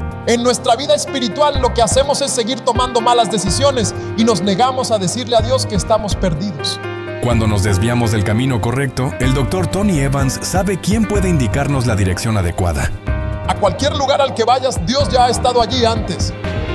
En nuestra vida espiritual lo que hacemos es seguir tomando malas decisiones y nos negamos a decirle a Dios que estamos perdidos. Cuando nos desviamos del camino correcto, el Dr. Tony Evans sabe quién puede indicarnos la dirección adecuada. A cualquier lugar al que vayas, Dios ya ha estado allí antes.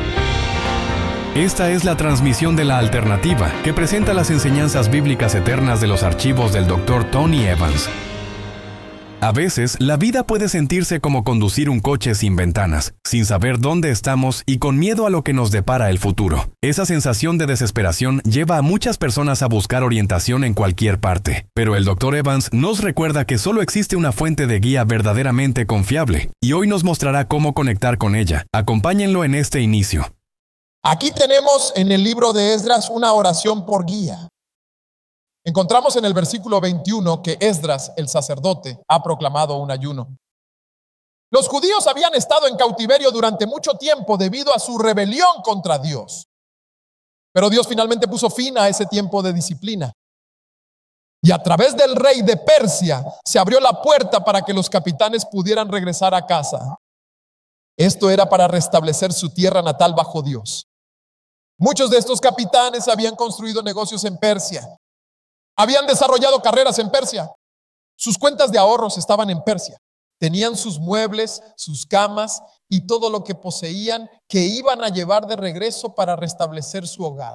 Esta es la transmisión de La Alternativa, que presenta las enseñanzas bíblicas eternas de los archivos del Dr. Tony Evans. A veces, la vida puede sentirse como conducir un coche sin ventanas, sin saber dónde estamos y con miedo a lo que nos depara el futuro. Esa sensación de desesperación lleva a muchas personas a buscar orientación en cualquier parte. Pero el Dr. Evans nos recuerda que solo existe una fuente de guía verdaderamente confiable, y hoy nos mostrará cómo conectar con ella. Acompáñenlo en este inicio. Aquí tenemos en el libro de Esdras una oración por guía. Encontramos en el versículo 21 que Esdras, el sacerdote, ha proclamado un ayuno. Los judíos habían estado en cautiverio durante mucho tiempo debido a su rebelión contra Dios. Pero Dios finalmente puso fin a ese tiempo de disciplina. Y a través del rey de Persia se abrió la puerta para que los capitanes pudieran regresar a casa. Esto era para restablecer su tierra natal bajo Dios. Muchos de estos capitanes habían construido negocios en Persia. Habían desarrollado carreras en Persia. Sus cuentas de ahorros estaban en Persia. Tenían sus muebles, sus camas y todo lo que poseían que iban a llevar de regreso para restablecer su hogar.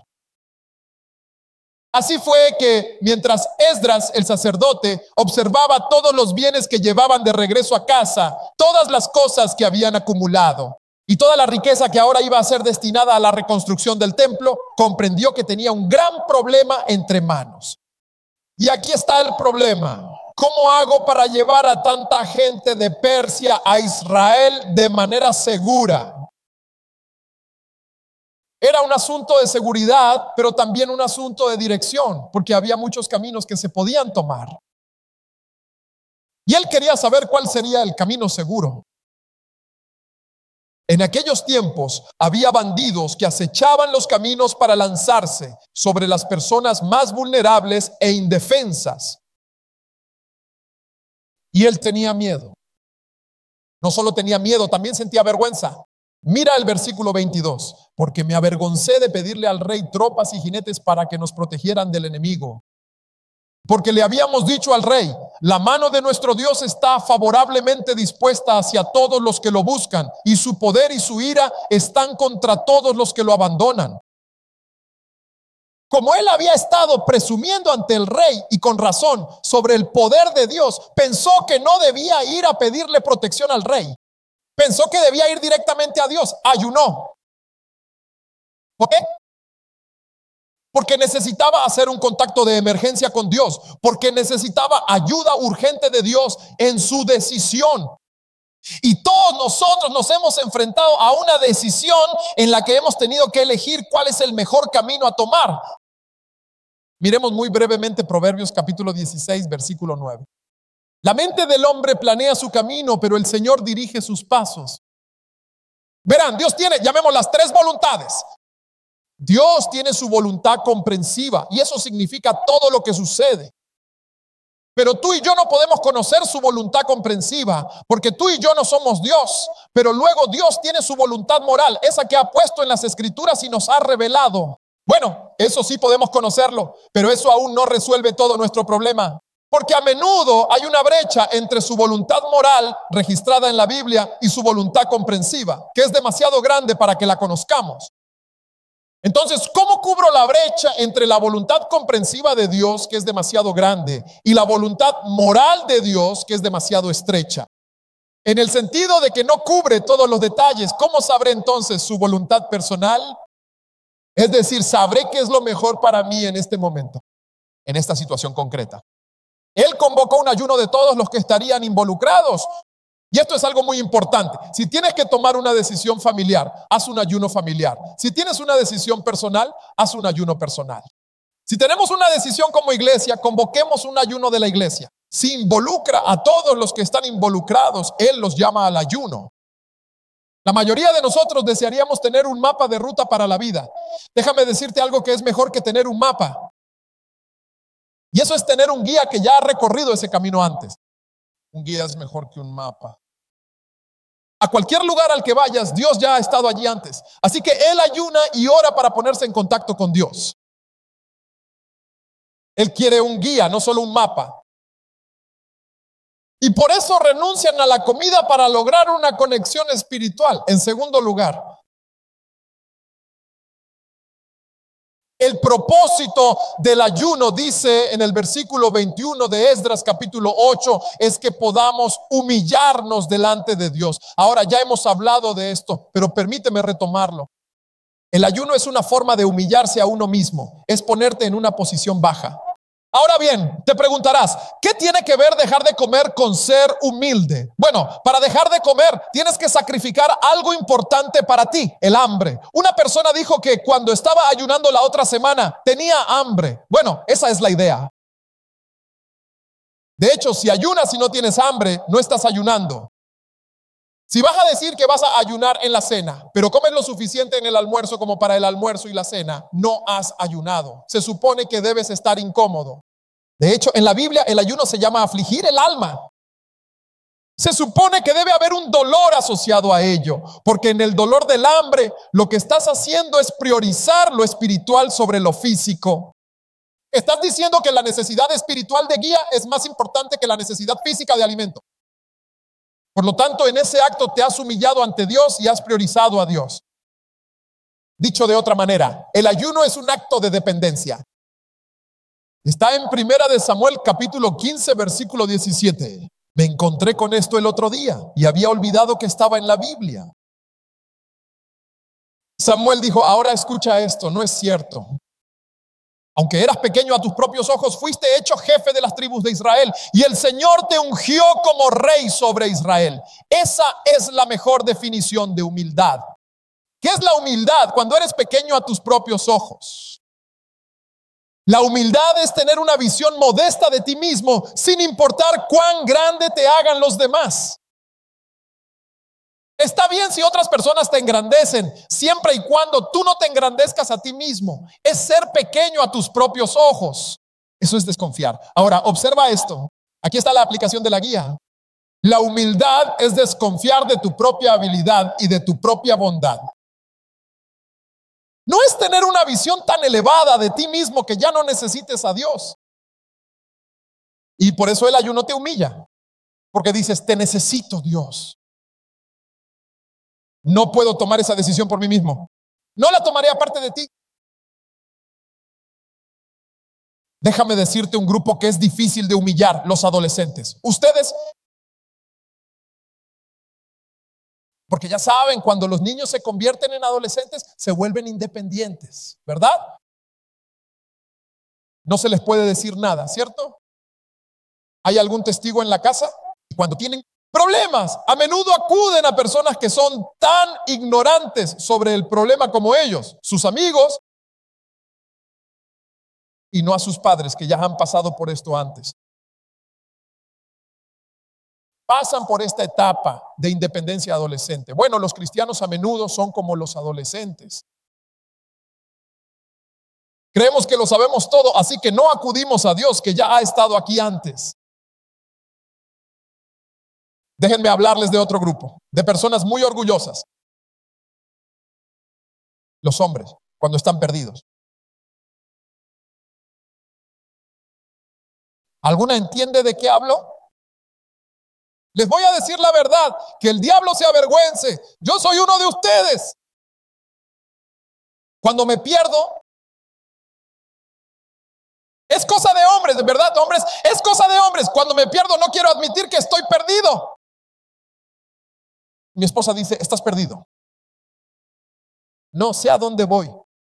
Así fue que mientras Esdras, el sacerdote, observaba todos los bienes que llevaban de regreso a casa, todas las cosas que habían acumulado y toda la riqueza que ahora iba a ser destinada a la reconstrucción del templo, comprendió que tenía un gran problema entre manos. Y aquí está el problema. ¿Cómo hago para llevar a tanta gente de Persia a Israel de manera segura? Era un asunto de seguridad, pero también un asunto de dirección, porque había muchos caminos que se podían tomar. Y él quería saber cuál sería el camino seguro. En aquellos tiempos había bandidos que acechaban los caminos para lanzarse sobre las personas más vulnerables e indefensas. Y él tenía miedo. No solo tenía miedo, también sentía vergüenza. Mira el versículo 22. Porque me avergoncé de pedirle al rey tropas y jinetes para que nos protegieran del enemigo. Porque le habíamos dicho al rey, la mano de nuestro Dios está favorablemente dispuesta hacia todos los que lo buscan, y su poder y su ira están contra todos los que lo abandonan. Como él había estado presumiendo ante el rey, y con razón, sobre el poder de Dios, pensó que no debía ir a pedirle protección al rey. Pensó que debía ir directamente a Dios. Ayunó. ¿Por qué? Porque necesitaba hacer un contacto de emergencia con Dios, porque necesitaba ayuda urgente de Dios en su decisión. Y todos nosotros nos hemos enfrentado a una decisión en la que hemos tenido que elegir cuál es el mejor camino a tomar. Miremos muy brevemente Proverbios capítulo 16, versículo 9. La mente del hombre planea su camino, pero el Señor dirige sus pasos. Verán, Dios tiene, llamémoslas, tres voluntades. Dios tiene su voluntad comprensiva y eso significa todo lo que sucede. Pero tú y yo no podemos conocer su voluntad comprensiva porque tú y yo no somos Dios. Pero luego Dios tiene su voluntad moral, esa que ha puesto en las escrituras y nos ha revelado. Bueno, eso sí podemos conocerlo, pero eso aún no resuelve todo nuestro problema. Porque a menudo hay una brecha entre su voluntad moral registrada en la Biblia y su voluntad comprensiva, que es demasiado grande para que la conozcamos. Entonces, ¿cómo cubro la brecha entre la voluntad comprensiva de Dios, que es demasiado grande, y la voluntad moral de Dios, que es demasiado estrecha? En el sentido de que no cubre todos los detalles, ¿cómo sabré entonces su voluntad personal? Es decir, sabré qué es lo mejor para mí en este momento, en esta situación concreta. Él convocó un ayuno de todos los que estarían involucrados. Y esto es algo muy importante. Si tienes que tomar una decisión familiar, haz un ayuno familiar. Si tienes una decisión personal, haz un ayuno personal. Si tenemos una decisión como iglesia, convoquemos un ayuno de la iglesia. Si involucra a todos los que están involucrados, Él los llama al ayuno. La mayoría de nosotros desearíamos tener un mapa de ruta para la vida. Déjame decirte algo que es mejor que tener un mapa. Y eso es tener un guía que ya ha recorrido ese camino antes. Un guía es mejor que un mapa. A cualquier lugar al que vayas, Dios ya ha estado allí antes. Así que él ayuna y ora para ponerse en contacto con Dios. Él quiere un guía, no solo un mapa. Y por eso renuncian a la comida para lograr una conexión espiritual. En segundo lugar, el propósito del ayuno, dice en el versículo 21 de Esdras capítulo 8, es que podamos humillarnos delante de Dios. Ahora ya hemos hablado de esto, pero permíteme retomarlo. El ayuno es una forma de humillarse a uno mismo, es ponerte en una posición baja. Ahora bien, te preguntarás, ¿qué tiene que ver dejar de comer con ser humilde? Bueno, para dejar de comer tienes que sacrificar algo importante para ti, el hambre. Una persona dijo que cuando estaba ayunando la otra semana tenía hambre. Bueno, esa es la idea. De hecho, si ayunas y no tienes hambre, no estás ayunando. Si vas a decir que vas a ayunar en la cena, pero comes lo suficiente en el almuerzo como para el almuerzo y la cena, no has ayunado. Se supone que debes estar incómodo. De hecho, en la Biblia el ayuno se llama afligir el alma. Se supone que debe haber un dolor asociado a ello, porque en el dolor del hambre lo que estás haciendo es priorizar lo espiritual sobre lo físico. Estás diciendo que la necesidad espiritual de guía es más importante que la necesidad física de alimento. Por lo tanto, en ese acto te has humillado ante Dios y has priorizado a Dios. Dicho de otra manera, el ayuno es un acto de dependencia. Está en Primera de Samuel capítulo 15 versículo 17. Me encontré con esto el otro día y había olvidado que estaba en la Biblia. Samuel dijo, ahora escucha esto, no es cierto. Aunque eras pequeño a tus propios ojos, fuiste hecho jefe de las tribus de Israel y el Señor te ungió como rey sobre Israel. Esa es la mejor definición de humildad. ¿Qué es la humildad? Cuando eres pequeño a tus propios ojos. La humildad es tener una visión modesta de ti mismo, sin importar cuán grande te hagan los demás. Está bien si otras personas te engrandecen, siempre y cuando tú no te engrandezcas a ti mismo. Es ser pequeño a tus propios ojos. Eso es desconfiar. Ahora, observa esto. Aquí está la aplicación de la guía. La humildad es desconfiar de tu propia habilidad y de tu propia bondad. No es tener una visión tan elevada de ti mismo que ya no necesites a Dios. Y por eso el ayuno te humilla. Porque dices, te necesito, Dios. No puedo tomar esa decisión por mí mismo. No la tomaré aparte de ti. Déjame decirte un grupo que es difícil de humillar, los adolescentes. Ustedes, porque ya saben, cuando los niños se convierten en adolescentes, se vuelven independientes, ¿verdad? No se les puede decir nada, ¿cierto? ¿Hay algún testigo en la casa? Cuando tienen problemas, a menudo acuden a personas que son tan ignorantes sobre el problema como ellos, sus amigos, y no a sus padres que ya han pasado por esto antes. Pasan por esta etapa de independencia adolescente. Bueno, los cristianos a menudo son como los adolescentes. Creemos que lo sabemos todo, así que no acudimos a Dios que ya ha estado aquí antes. Déjenme hablarles de otro grupo, de personas muy orgullosas. Los hombres, cuando están perdidos. ¿Alguna entiende de qué hablo? Les voy a decir la verdad, que el diablo se avergüence. Yo soy uno de ustedes. Cuando me pierdo, es cosa de hombres, de verdad, hombres, es cosa de hombres. Cuando me pierdo no quiero admitir que estoy perdido. Mi esposa dice, estás perdido. No sé a dónde voy.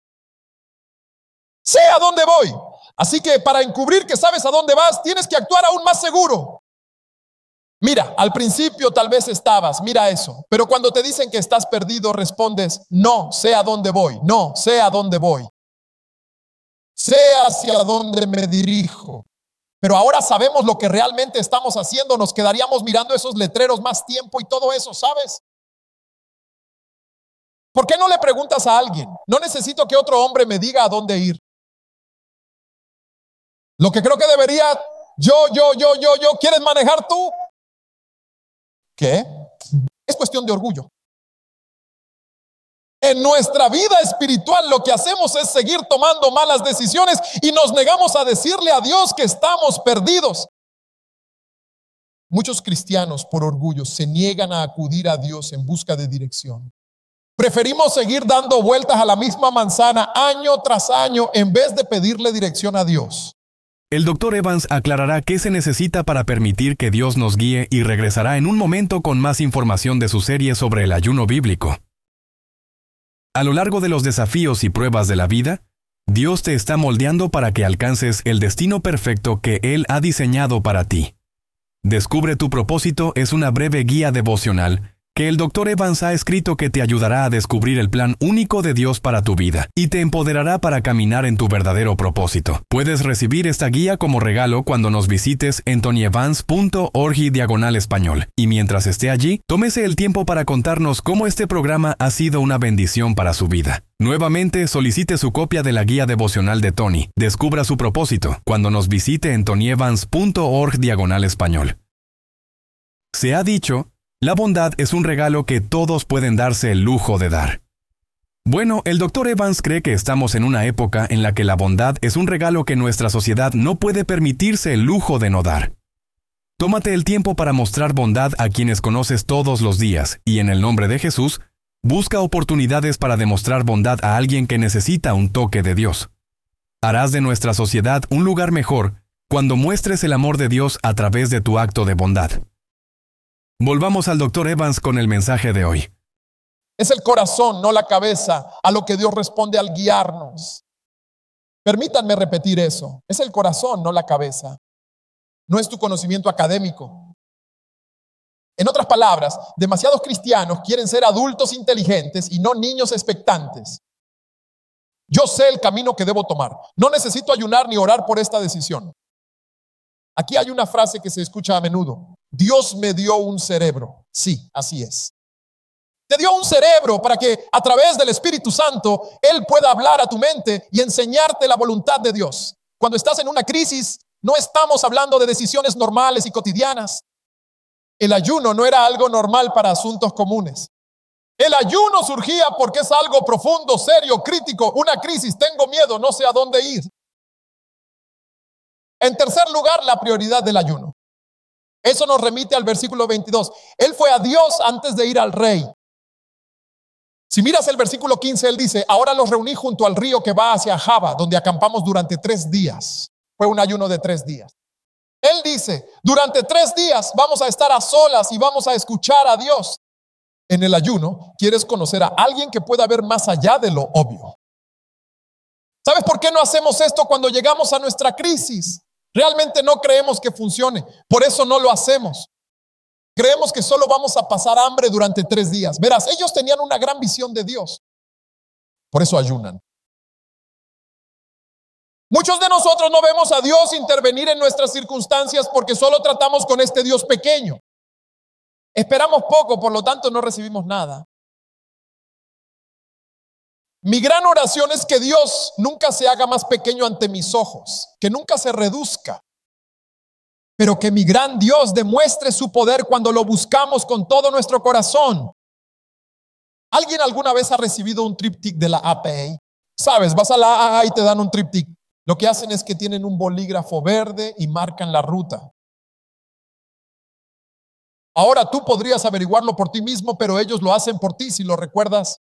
Sé a dónde voy. Así que para encubrir que sabes a dónde vas, tienes que actuar aún más seguro. Mira, al principio tal vez estabas, mira eso, pero cuando te dicen que estás perdido, respondes, no sé a dónde voy, no sé a dónde voy. Sé hacia dónde me dirijo. Pero ahora sabemos lo que realmente estamos haciendo, nos quedaríamos mirando esos letreros más tiempo y todo eso, ¿sabes? ¿Por qué no le preguntas a alguien? No necesito que otro hombre me diga a dónde ir. Lo que creo que debería, yo, ¿quieres manejar tú? ¿Qué? Es cuestión de orgullo. En nuestra vida espiritual lo que hacemos es seguir tomando malas decisiones y nos negamos a decirle a Dios que estamos perdidos. Muchos cristianos por orgullo se niegan a acudir a Dios en busca de dirección. Preferimos seguir dando vueltas a la misma manzana año tras año en vez de pedirle dirección a Dios. El Dr. Evans aclarará qué se necesita para permitir que Dios nos guíe y regresará en un momento con más información de su serie sobre el ayuno bíblico. A lo largo de los desafíos y pruebas de la vida, Dios te está moldeando para que alcances el destino perfecto que Él ha diseñado para ti. Descubre tu propósito es una breve guía devocional que el Dr. Evans ha escrito que te ayudará a descubrir el plan único de Dios para tu vida y te empoderará para caminar en tu verdadero propósito. Puedes recibir esta guía como regalo cuando nos visites en tonyevans.org/español. Y mientras esté allí, tómese el tiempo para contarnos cómo este programa ha sido una bendición para su vida. Nuevamente, solicite su copia de la guía devocional de Tony. Descubra su propósito cuando nos visite en tonyevans.org/español. Se ha dicho, la bondad es un regalo que todos pueden darse el lujo de dar. Bueno, el Dr. Evans cree que estamos en una época en la que la bondad es un regalo que nuestra sociedad no puede permitirse el lujo de no dar. Tómate el tiempo para mostrar bondad a quienes conoces todos los días y en el nombre de Jesús, busca oportunidades para demostrar bondad a alguien que necesita un toque de Dios. Harás de nuestra sociedad un lugar mejor cuando muestres el amor de Dios a través de tu acto de bondad. Volvamos al Dr. Evans con el mensaje de hoy. Es el corazón, no la cabeza, a lo que Dios responde al guiarnos. Permítanme repetir eso. Es el corazón, no la cabeza. No es tu conocimiento académico. En otras palabras, demasiados cristianos quieren ser adultos inteligentes y no niños expectantes. Yo sé el camino que debo tomar. No necesito ayunar ni orar por esta decisión. Aquí hay una frase que se escucha a menudo. Dios me dio un cerebro. Sí, así es. Te dio un cerebro para que a través del Espíritu Santo Él pueda hablar a tu mente y enseñarte la voluntad de Dios. Cuando estás en una crisis, no estamos hablando de decisiones normales y cotidianas. El ayuno no era algo normal para asuntos comunes. El ayuno surgía porque es algo profundo, serio, crítico, una crisis. Tengo miedo, no sé a dónde ir. En tercer lugar, la prioridad del ayuno. Eso nos remite al versículo 22. Él fue a Dios antes de ir al rey. Si miras el versículo 15, él dice, ahora los reuní junto al río que va hacia Jaba, donde acampamos durante 3 días. Fue un ayuno de 3 días. Él dice, durante 3 días vamos a estar a solas y vamos a escuchar a Dios. En el ayuno, quieres conocer a alguien que pueda ver más allá de lo obvio. ¿Sabes por qué no hacemos esto cuando llegamos a nuestra crisis? Realmente no creemos que funcione, por eso no lo hacemos. Creemos que solo vamos a pasar hambre durante 3 días. Verás, ellos tenían una gran visión de Dios. Por eso ayunan. Muchos de nosotros no vemos a Dios intervenir en nuestras circunstancias porque solo tratamos con este Dios pequeño. Esperamos poco, por lo tanto no recibimos nada. Mi gran oración es que Dios nunca se haga más pequeño ante mis ojos, que nunca se reduzca, pero que mi gran Dios demuestre su poder cuando lo buscamos con todo nuestro corazón. ¿Alguien alguna vez ha recibido un triptych de la APA? Sabes, vas a la AA y te dan un triptych. Lo que hacen es que tienen un bolígrafo verde y marcan la ruta. Ahora tú podrías averiguarlo por ti mismo, pero ellos lo hacen por ti, si lo recuerdas.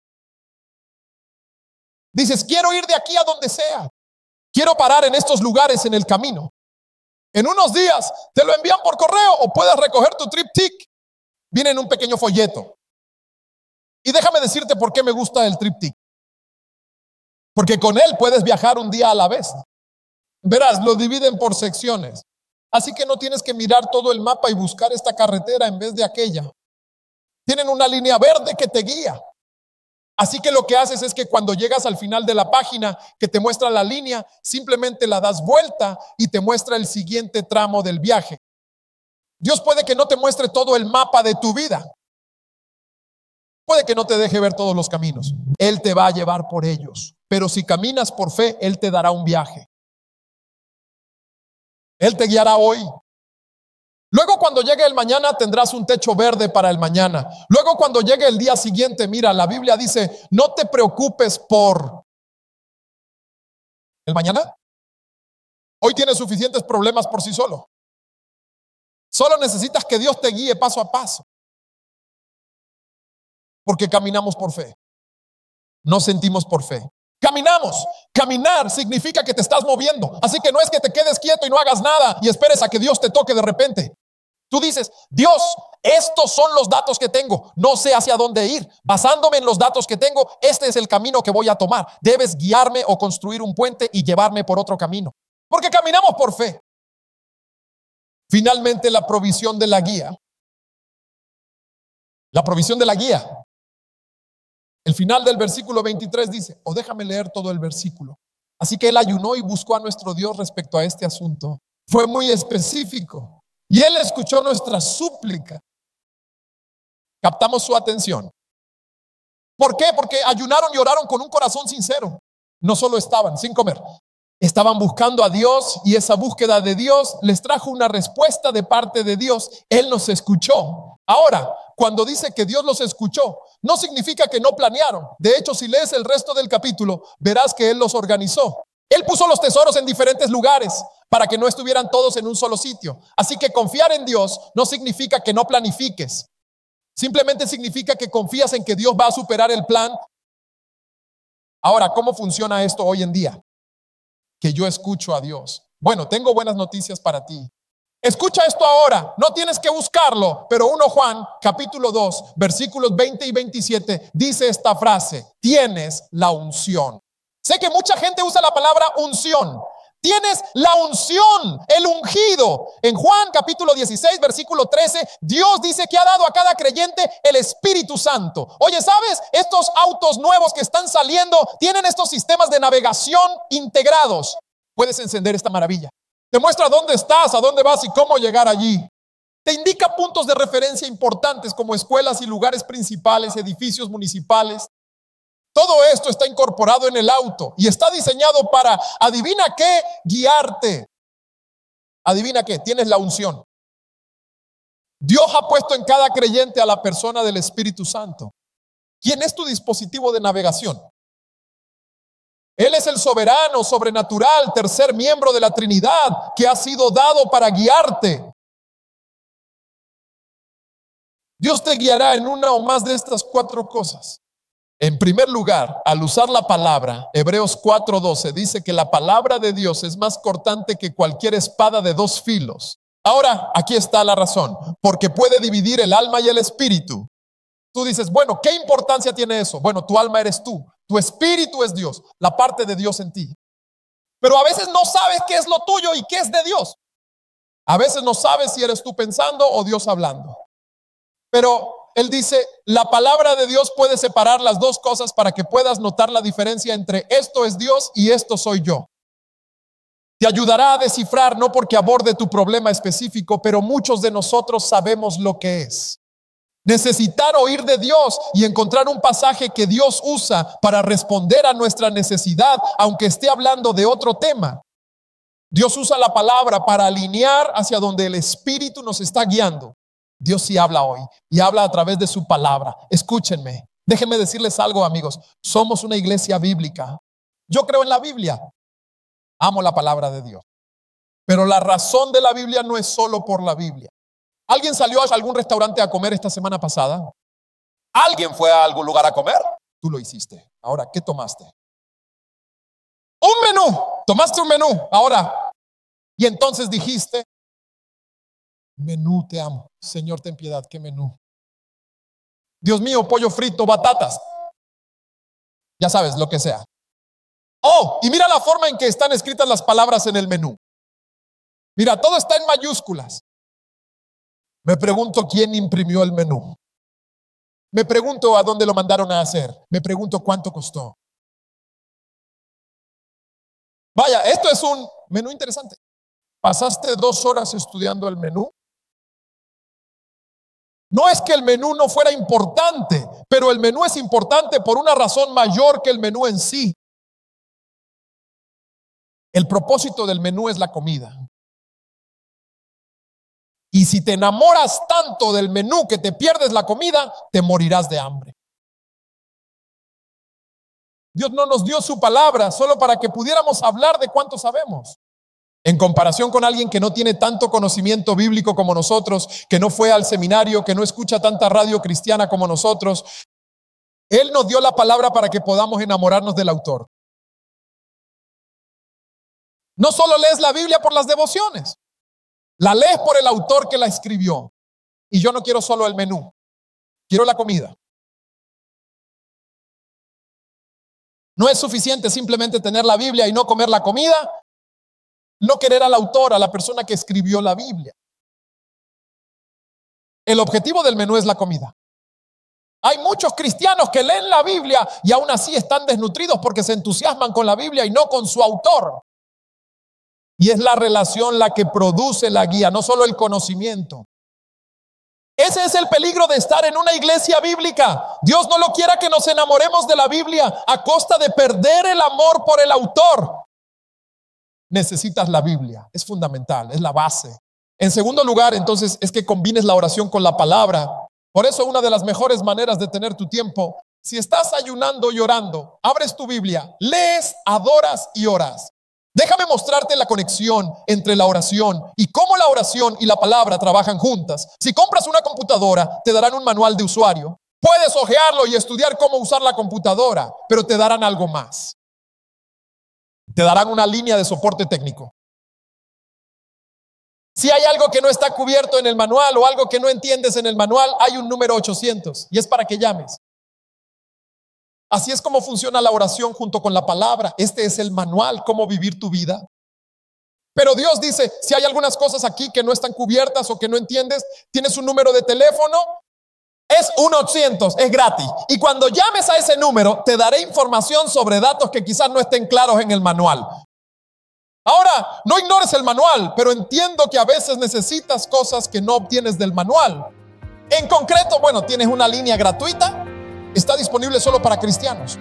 Dices, quiero ir de aquí a donde sea. Quiero parar en estos lugares en el camino. En unos días te lo envían por correo o puedes recoger tu triptych. Viene en un pequeño folleto. Y déjame decirte por qué me gusta el triptych. Porque con él puedes viajar un día a la vez. Verás, lo dividen por secciones. Así que no tienes que mirar todo el mapa y buscar esta carretera en vez de aquella. Tienen una línea verde que te guía. Así que lo que haces es que cuando llegas al final de la página que te muestra la línea, simplemente la das vuelta y te muestra el siguiente tramo del viaje. Dios puede que no te muestre todo el mapa de tu vida. Puede que no te deje ver todos los caminos. Él te va a llevar por ellos. Pero si caminas por fe, Él te dará un viaje. Él te guiará hoy. Luego cuando llegue el mañana tendrás un techo verde para el mañana. Luego cuando llegue el día siguiente, mira, la Biblia dice, no te preocupes por el mañana. Hoy tienes suficientes problemas por sí solo. Solo necesitas que Dios te guíe paso a paso. Porque caminamos por fe. No sentimos por fe. Caminamos. Caminar significa que te estás moviendo. Así que no es que te quedes quieto y no hagas nada y esperes a que Dios te toque de repente. Tú dices, Dios, estos son los datos que tengo. No sé hacia dónde ir. Basándome en los datos que tengo, este es el camino que voy a tomar. Debes guiarme o construir un puente y llevarme por otro camino. Porque caminamos por fe. Finalmente, la provisión de la guía. La provisión de la guía. El final del versículo 23 dice, o déjame leer todo el versículo. Así que él ayunó y buscó a nuestro Dios respecto a este asunto. Fue muy específico. Y él escuchó nuestra súplica. Captamos su atención. ¿Por qué? Porque ayunaron y oraron con un corazón sincero. No solo estaban sin comer, estaban buscando a Dios y esa búsqueda de Dios les trajo una respuesta de parte de Dios. Él nos escuchó. Ahora, cuando dice que Dios los escuchó, no significa que no planearon. De hecho, si lees el resto del capítulo, verás que Él los organizó. Él puso los tesoros en diferentes lugares para que no estuvieran todos en un solo sitio. Así que confiar en Dios no significa que no planifiques. Simplemente significa que confías en que Dios va a superar el plan. Ahora, ¿cómo funciona esto hoy en día? Que yo escucho a Dios. Bueno, tengo buenas noticias para ti. Escucha esto ahora, no tienes que buscarlo, pero 1 Juan capítulo 2, versículos 20 y 27 dice esta frase, tienes la unción. Sé que mucha gente usa la palabra unción. Tienes la unción, el ungido. En Juan capítulo 16, versículo 13, Dios dice que ha dado a cada creyente el Espíritu Santo. Oye, ¿sabes? Estos autos nuevos que están saliendo tienen estos sistemas de navegación integrados. Puedes encender esta maravilla. Te muestra dónde estás, a dónde vas y cómo llegar allí. Te indica puntos de referencia importantes como escuelas y lugares principales, edificios municipales. Todo esto está incorporado en el auto y está diseñado para, adivina qué, guiarte. Adivina qué, tienes la unción. Dios ha puesto en cada creyente a la persona del Espíritu Santo. ¿Quién es tu dispositivo de navegación? Él es el soberano, sobrenatural, tercer miembro de la Trinidad que ha sido dado para guiarte. Dios te guiará en una o más de estas 4 cosas. En primer lugar, al usar la palabra, Hebreos 4:12 dice que la palabra de Dios es más cortante que cualquier espada de 2 filos. Ahora, aquí está la razón, porque puede dividir el alma y el espíritu. Tú dices, bueno, ¿qué importancia tiene eso? Bueno, tu alma eres tú, tu espíritu es Dios, la parte de Dios en ti. Pero a veces no sabes qué es lo tuyo y qué es de Dios. A veces no sabes si eres tú pensando o Dios hablando. Pero él dice, la palabra de Dios puede separar las 2 cosas para que puedas notar la diferencia entre esto es Dios y esto soy yo. Te ayudará a descifrar, no porque aborde tu problema específico, pero muchos de nosotros sabemos lo que es. Necesitar oír de Dios y encontrar un pasaje que Dios usa para responder a nuestra necesidad, aunque esté hablando de otro tema. Dios usa la palabra para alinear hacia donde el Espíritu nos está guiando. Dios sí habla hoy y habla a través de su palabra. Escúchenme, déjenme decirles algo, amigos. Somos una iglesia bíblica. Yo creo en la Biblia. Amo la palabra de Dios. Pero la razón de la Biblia no es solo por la Biblia. ¿Alguien salió a algún restaurante a comer esta semana pasada? ¿Alguien fue a algún lugar a comer? Tú lo hiciste. Ahora, ¿qué tomaste? Un menú. Tomaste un menú. Ahora, y entonces dijiste, menú, te amo. Señor, ten piedad, ¿qué menú? Dios mío, pollo frito, batatas. Ya sabes, lo que sea. Oh, y mira la forma en que están escritas las palabras en el menú. Mira, todo está en mayúsculas. Me pregunto quién imprimió el menú. Me pregunto a dónde lo mandaron a hacer. Me pregunto cuánto costó. Vaya, esto es un menú interesante. ¿Pasaste 2 horas estudiando el menú? No es que el menú no fuera importante, pero el menú es importante por una razón mayor que el menú en sí. El propósito del menú es la comida. Y si te enamoras tanto del menú que te pierdes la comida, te morirás de hambre. Dios no nos dio su palabra solo para que pudiéramos hablar de cuánto sabemos. En comparación con alguien que no tiene tanto conocimiento bíblico como nosotros, que no fue al seminario, que no escucha tanta radio cristiana como nosotros, Él nos dio la palabra para que podamos enamorarnos del autor. No solo lees la Biblia por las devociones, la lees por el autor que la escribió. Y yo no quiero solo el menú, quiero la comida. No es suficiente simplemente tener la Biblia y no comer la comida, no querer al autor, a la persona que escribió la Biblia. El objetivo del menú es la comida. Hay muchos cristianos que leen la Biblia y aún así están desnutridos porque se entusiasman con la Biblia y no con su autor. Y es la relación la que produce la guía, no solo el conocimiento. Ese es el peligro de estar en una iglesia bíblica. Dios no lo quiera que nos enamoremos de la Biblia a costa de perder el amor por el autor. Necesitas la Biblia, es fundamental, es la base. En segundo lugar, entonces, es que combines la oración con la palabra. Por eso una de las mejores maneras de tener tu tiempo, si estás ayunando y orando, abres tu Biblia, lees, adoras y oras. Déjame mostrarte la conexión entre la oración y cómo la oración y la palabra trabajan juntas. Si compras una computadora, te darán un manual de usuario. Puedes hojearlo y estudiar cómo usar la computadora, pero te darán algo más. Te darán una línea de soporte técnico. Si hay algo que no está cubierto en el manual o algo que no entiendes en el manual, hay un número 800 y es para que llames. Así es como funciona la oración junto con la palabra. Este es el manual, cómo vivir tu vida. Pero Dios dice, si hay algunas cosas aquí que no están cubiertas o que no entiendes, tienes un número de teléfono, es 1-800, es gratis. Y cuando llames a ese número, te daré información sobre datos que quizás no estén claros en el manual. Ahora, no ignores el manual, pero entiendo que a veces necesitas cosas que no obtienes del manual. En concreto, bueno, tienes una línea gratuita. Está disponible solo para cristianos.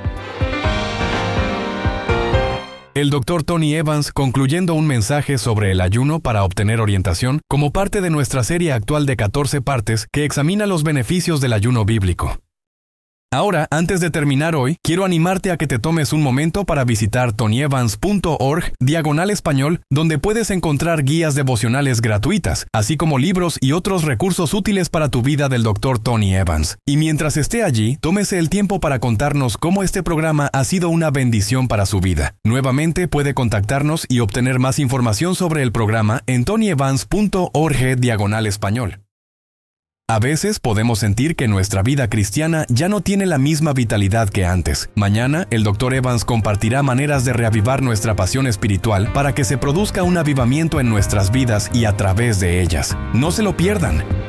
El Dr. Tony Evans concluyendo un mensaje sobre el ayuno para obtener orientación como parte de nuestra serie actual de 14 partes que examina los beneficios del ayuno bíblico. Ahora, antes de terminar hoy, quiero animarte a que te tomes un momento para visitar tonyevans.org/español, donde puedes encontrar guías devocionales gratuitas, así como libros y otros recursos útiles para tu vida del Dr. Tony Evans. Y mientras esté allí, tómese el tiempo para contarnos cómo este programa ha sido una bendición para su vida. Nuevamente, puede contactarnos y obtener más información sobre el programa en tonyevans.org/español. A veces podemos sentir que nuestra vida cristiana ya no tiene la misma vitalidad que antes. Mañana, el Dr. Evans compartirá maneras de reavivar nuestra pasión espiritual para que se produzca un avivamiento en nuestras vidas y a través de ellas. No se lo pierdan.